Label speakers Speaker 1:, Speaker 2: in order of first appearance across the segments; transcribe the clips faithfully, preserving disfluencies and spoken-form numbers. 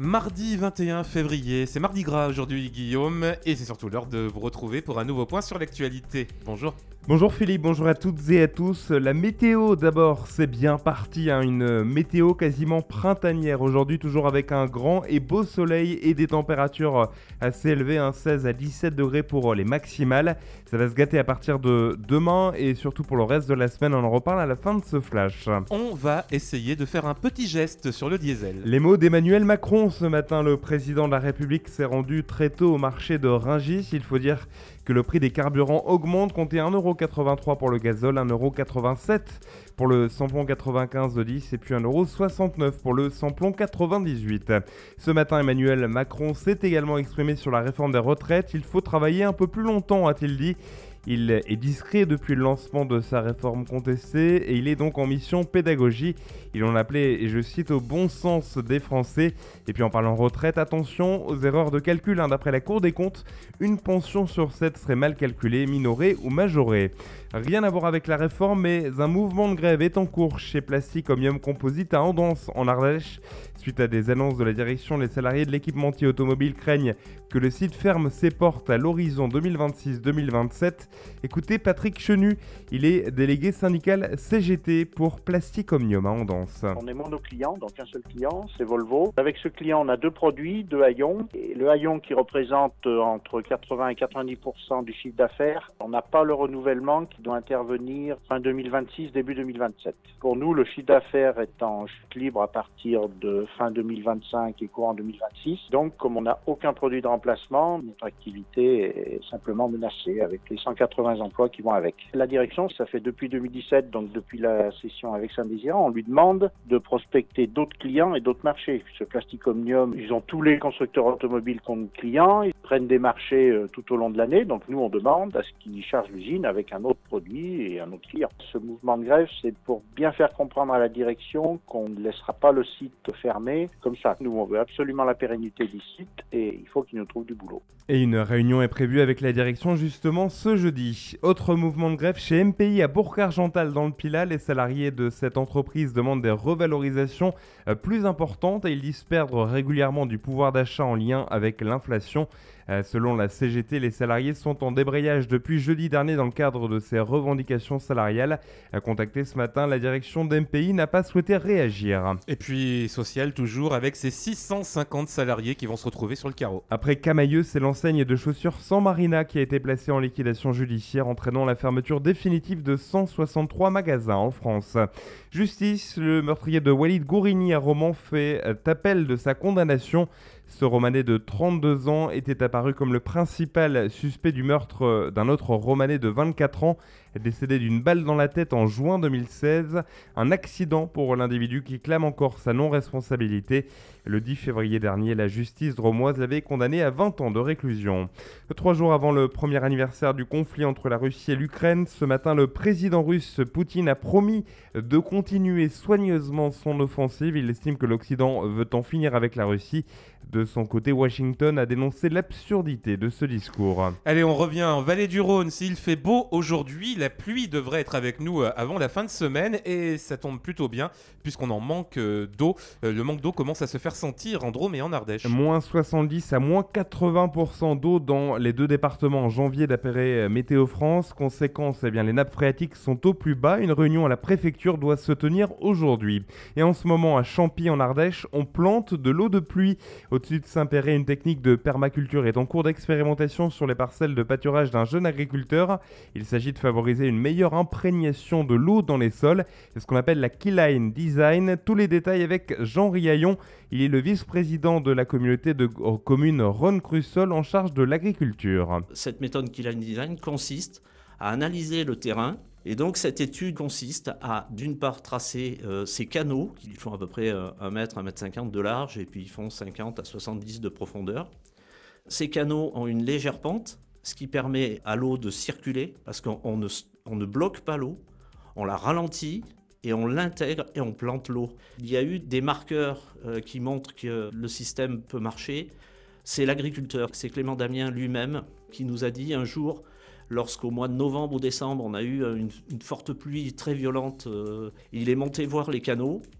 Speaker 1: Mardi vingt et un février, c'est Mardi Gras aujourd'hui Guillaume, et c'est surtout l'heure de vous retrouver pour un nouveau point sur l'actualité. Bonjour.
Speaker 2: Bonjour Philippe, bonjour à toutes et à tous. La météo d'abord, c'est bien parti, hein, une météo quasiment printanière aujourd'hui, toujours avec un grand et beau soleil et des températures assez élevées, hein, seize à dix-sept degrés pour les maximales. Ça va se gâter à partir de demain et surtout pour le reste de la semaine, on en reparle à la fin de ce flash.
Speaker 1: On va essayer de faire un petit geste sur le diesel.
Speaker 2: Les mots d'Emmanuel Macron ce matin, le président de la République s'est rendu très tôt au marché de Rungis. Il faut dire que le prix des carburants augmente, comptez un euro quatre-vingt-trois pour le gazole, un euro quatre-vingt-sept pour le samplon quatre-vingt-quinze de dix et puis un euro soixante-neuf pour le samplon quatre-vingt-dix-huit. Ce matin, Emmanuel Macron s'est également exprimé sur la réforme des retraites. Il faut travailler un peu plus longtemps, a-t-il dit. Il est discret depuis le lancement de sa réforme contestée et il est donc en mission pédagogie. Il en appelait, et je cite, au bon sens des Français. Et puis en parlant retraite, attention aux erreurs de calcul. Hein. D'après la Cour des comptes, une pension sur sept serait mal calculée, minorée ou majorée. Rien à voir avec la réforme, mais un mouvement de grève est en cours chez Plastic Omnium Composite à Andance, en Ardèche. Suite à des annonces de la direction, les salariés de l'équipementier automobile craignent que le site ferme ses portes à l'horizon deux mille vingt-six deux mille vingt-sept. Écoutez Patrick Chenu, il est délégué syndical C G T pour Plastic Omnium à Andance.
Speaker 3: On est monoclient, donc un seul client, c'est Volvo. Avec ce client, on a deux produits, deux haillons. Et le haillon qui représente entre quatre-vingts et quatre-vingt-dix pour cent du chiffre d'affaires, on n'a pas le renouvellement qui doit intervenir fin deux mille vingt-six, début deux mille vingt-sept. Pour nous, le chiffre d'affaires est en chute libre à partir de fin deux mille vingt-cinq et courant deux mille vingt-six. Donc, comme on n'a aucun produit de remplacement, notre activité est simplement menacée avec les cent quatre-vingts emplois qui vont avec. La direction, ça fait depuis deux mille dix-sept, donc depuis la session avec Saint-Désirant, on lui demande de prospecter d'autres clients et d'autres marchés. Ce Plastic Omnium, ils ont tous les constructeurs automobiles comme clients, ils prennent des marchés euh, tout au long de l'année, donc nous on demande à ce qu'ils chargent l'usine avec un autre produit et un autre client. Ce mouvement de grève, c'est pour bien faire comprendre à la direction qu'on ne laissera pas le site fermé comme ça. Nous, on veut absolument la pérennité du site et il faut qu'ils nous trouvent du boulot.
Speaker 2: Et une réunion est prévue avec la direction justement ce jeudi. Autre mouvement de grève chez M P I à Bourg-Argental dans le Pilat. Les salariés de cette entreprise demandent des revalorisations plus importantes et ils disent perdre régulièrement du pouvoir d'achat en lien avec l'inflation. Selon la C G T, les salariés sont en débrayage depuis jeudi dernier dans le cadre de ces revendications salariales. Contacté ce matin, la direction d'M P I n'a pas souhaité réagir.
Speaker 1: Et puis social toujours avec ses six cent cinquante salariés qui vont se retrouver sur le carreau.
Speaker 2: Après Camailleux, c'est l'enseigne de chaussures San Marina qui a été placée en liquidation judiciaire, entraînant la fermeture définitive de cent soixante-trois magasins en France. Justice, le meurtrier de Walid Gourini à Romans fait appel de sa condamnation. Ce Romanais de trente-deux ans était apparu comme le principal suspect du meurtre d'un autre Romanais de vingt-quatre ans, décédé d'une balle dans la tête en juin deux mille seize. Un accident pour l'individu qui clame encore sa non-responsabilité. Le dix février dernier, la justice dromoise l'avait condamné à vingt ans de réclusion. Trois jours avant le premier anniversaire du conflit entre la Russie et l'Ukraine, ce matin, le président russe Poutine a promis de continuer soigneusement son offensive. Il estime que l'Occident veut en finir avec la Russie. De son côté, Washington a dénoncé l'absurdité de ce discours.
Speaker 1: Allez, on revient en Vallée du Rhône. S'il fait beau aujourd'hui, la pluie devrait être avec nous avant la fin de semaine et ça tombe plutôt bien puisqu'on en manque d'eau. Le manque d'eau commence à se faire sentir en Drôme et en Ardèche.
Speaker 2: Moins soixante-dix à moins quatre-vingts pour cent d'eau dans les deux départements en janvier d'après Météo France. Conséquence, eh bien, les nappes phréatiques sont au plus bas. Une réunion à la préfecture doit se tenir aujourd'hui. Et en ce moment, à Champy en Ardèche, on plante de l'eau de pluie. Au-dessus de Saint-Péret, une technique de permaculture est en cours d'expérimentation sur les parcelles de pâturage d'un jeune agriculteur. Il s'agit de favoriser une meilleure imprégnation de l'eau dans les sols. C'est ce qu'on appelle la Keyline Design. Tous les détails avec Jean Riaillon. Il est le vice-président de la communauté de communes Rhône-Crussol en charge de l'agriculture.
Speaker 4: Cette méthode Keyline Design consiste à analyser le terrain. Et donc cette étude consiste à d'une part tracer euh, ces canaux qui font à peu près euh, un mètre, un mètre cinquante de large et puis ils font cinquante à soixante-dix de profondeur. Ces canaux ont une légère pente, ce qui permet à l'eau de circuler parce qu'on on ne, on ne bloque pas l'eau, on la ralentit et on l'intègre et on plante l'eau. Il y a eu des marqueurs euh, qui montrent que le système peut marcher. C'est l'agriculteur, c'est Clément Damien lui-même qui nous a dit un jour, lorsqu'au mois de novembre ou décembre, on a eu une, une forte pluie très violente, euh, il est monté voir les canaux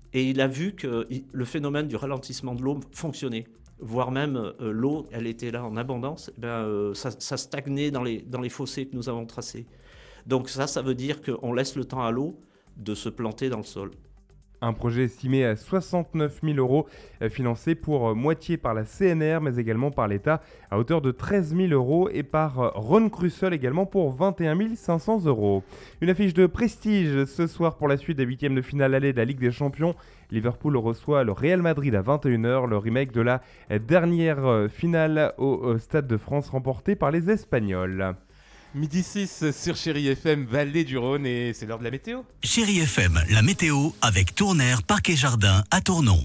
Speaker 4: Et il a vu que le phénomène du ralentissement de l'eau fonctionnait. Voire même euh, l'eau, elle était là en abondance, eh ben, euh, ça, ça stagnait dans les, dans les fossés que nous avons tracés. Donc ça, ça veut dire qu'on laisse le temps à l'eau de se planter dans le sol.
Speaker 2: Un projet estimé à soixante-neuf mille euros, financé pour moitié par la C N R, mais également par l'État, à hauteur de treize mille euros, et par Ron Crussol également pour vingt et un mille cinq cents euros. Une affiche de prestige ce soir pour la suite des huitièmes de finale aller de la Ligue des Champions. Liverpool reçoit le Real Madrid à vingt et une heures, le remake de la dernière finale au Stade de France remportée par les Espagnols.
Speaker 1: Midi six sur Chérie F M, Vallée du Rhône, et c'est l'heure de la météo.
Speaker 5: Chérie F M, la météo avec Tournaire Parc et Jardin à Tournon.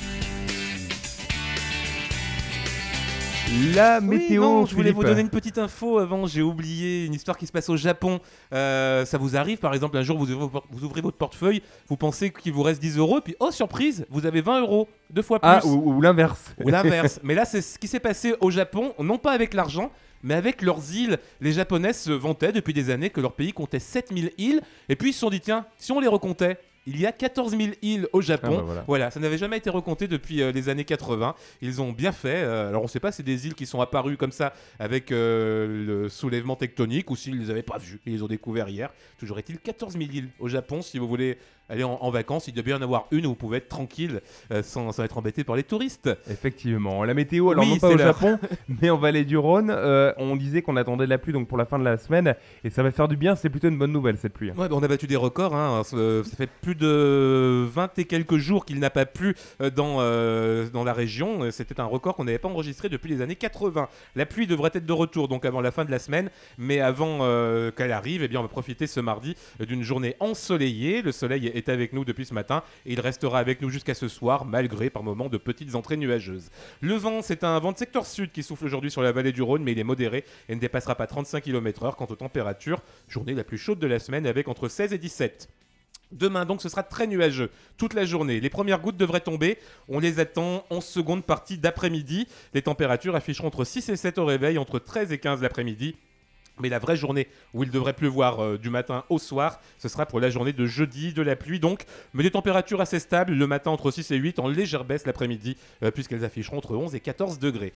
Speaker 2: La météo,
Speaker 1: oui, non, je voulais
Speaker 2: Philippe.
Speaker 1: vous donner une petite info avant, j'ai oublié une histoire qui se passe au Japon. Euh, ça vous arrive, par exemple, un jour vous ouvrez, vous ouvrez votre portefeuille, vous pensez qu'il vous reste dix euros, puis oh surprise, vous avez vingt euros, deux fois plus.
Speaker 2: Ah, ou, ou l'inverse.
Speaker 1: Ou l'inverse. Mais là, c'est ce qui s'est passé au Japon, non pas avec l'argent, mais avec leurs îles. Les Japonais se vantaient depuis des années que leur pays comptait sept mille îles, et puis ils se sont dit, tiens, si on les recomptait, il y a quatorze mille îles au Japon.
Speaker 2: Ah bah voilà.
Speaker 1: Voilà, ça n'avait jamais été recompté depuis euh, les années quatre-vingts. Ils ont bien fait. Euh, alors on ne sait pas si c'est des îles qui sont apparues comme ça avec euh, le soulèvement tectonique ou s'ils ne les avaient pas vues. Ils les ont découvert hier. Toujours est-il quatorze mille îles au Japon. Si vous voulez aller en, en vacances, il doit bien y en avoir une où vous pouvez être tranquille euh, sans, sans être embêté par les touristes.
Speaker 2: Effectivement. La météo, alors
Speaker 1: Oui,
Speaker 2: non pas
Speaker 1: c'est
Speaker 2: au
Speaker 1: l'heure.
Speaker 2: Japon, mais en Vallée du Rhône. Euh, on disait qu'on attendait de la pluie donc pour la fin de la semaine, et ça va faire du bien. C'est plutôt une bonne nouvelle cette pluie.
Speaker 1: Ouais, bah, on a battu des records. Hein. Ça, ça fait plus de vingt et quelques jours qu'il n'a pas plu euh, dans, euh, dans la région. C'était un record qu'on n'avait pas enregistré depuis les années quatre-vingts. La pluie devrait être de retour donc avant la fin de la semaine, mais avant euh, qu'elle arrive, eh bien, on va profiter ce mardi d'une journée ensoleillée. Le soleil est avec nous depuis ce matin et il restera avec nous jusqu'à ce soir, malgré par moments de petites entrées nuageuses. Le vent, c'est un vent de secteur sud qui souffle aujourd'hui sur la vallée du Rhône, mais il est modéré et ne dépassera pas trente-cinq kilomètres heure. Quant aux températures, journée la plus chaude de la semaine avec entre seize et dix-sept. Demain, donc, ce sera très nuageux toute la journée. Les premières gouttes devraient tomber. On les attend en seconde partie d'après-midi. Les températures afficheront entre six et sept au réveil, entre treize et quinze l'après-midi. Mais la vraie journée où il devrait pleuvoir euh, du matin au soir, ce sera pour la journée de jeudi, de la pluie donc, mais des températures assez stables, le matin entre six et huit, en légère baisse l'après-midi, euh, puisqu'elles afficheront entre onze et quatorze degrés.